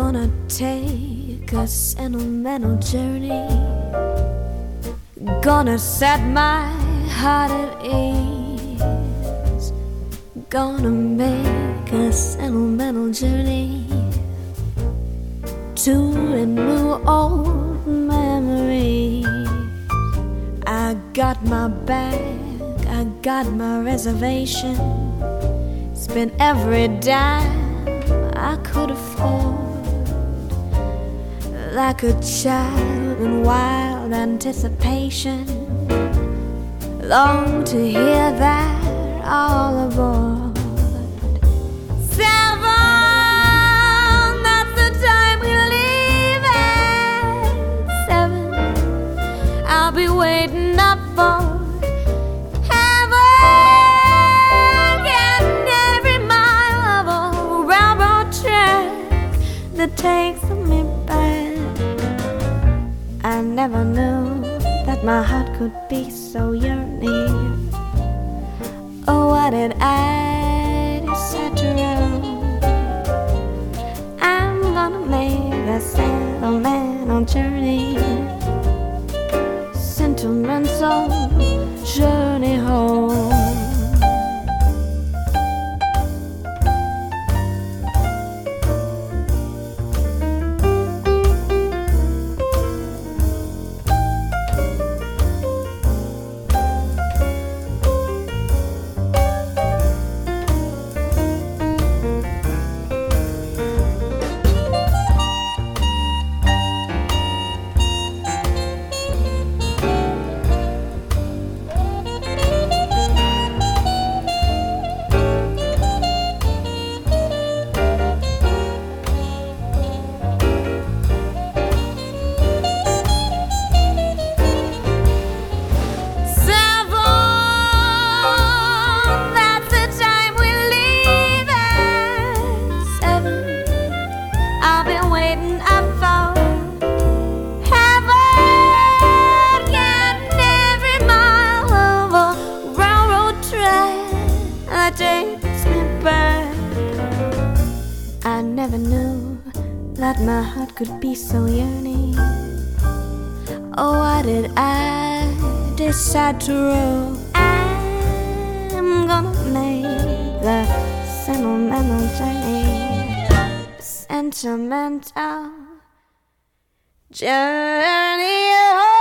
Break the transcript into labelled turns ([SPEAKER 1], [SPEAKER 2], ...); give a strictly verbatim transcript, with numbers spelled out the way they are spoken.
[SPEAKER 1] gonna take a sentimental journey, gonna set my heart at ease, gonna make a sentimental journey to renew old memories. I got my bag, I got my reservation, spent every dime I could afford, like a child in wild anticipation, long to hear that all aboard. Seven, that's the time we leave at seven. I'll be waiting up for that takes me back. I never knew that my heart could be so yearning. Oh, what did I decide to do? I'm gonna make a sentimental journey, sentimental journey home. Takes me back. I never knew that my heart could be so yearning. Oh, why did I decide to roll? I'm gonna make the sentimental journey, sentimental journey.